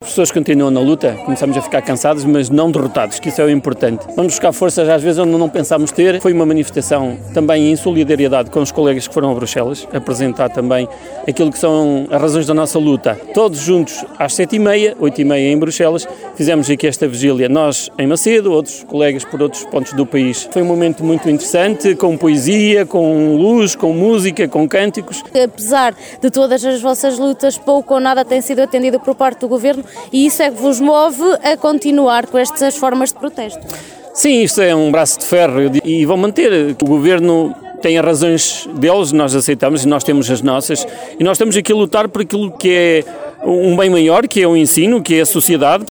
pessoas continuam na luta, começamos a ficar cansados, mas não derrotados, que isso é o importante. Vamos buscar forças às vezes onde não pensámos ter. Foi uma manifestação também em solidariedade com os colegas que foram a Bruxelas, apresentar também aquilo que são as razões da nossa luta. Todos juntos às 7h30, 8h30 em Bruxelas, fizemos aqui esta vigília, nós em Macedo, outros colegas por outros pontos do país. Foi um momento muito interessante, com poesia, com luz, com música, com cânticos. Apesar de todas as vossas lutas, pouco ou nada tem sido atendido por parte do Governo e isso é que vos move a continuar com estas formas de protesto. Sim, isto é um braço de ferro e vão manter. O Governo tem as razões deles, nós aceitamos e nós temos as nossas e nós estamos aqui a lutar por aquilo que é um bem maior, que é o ensino, que é a sociedade.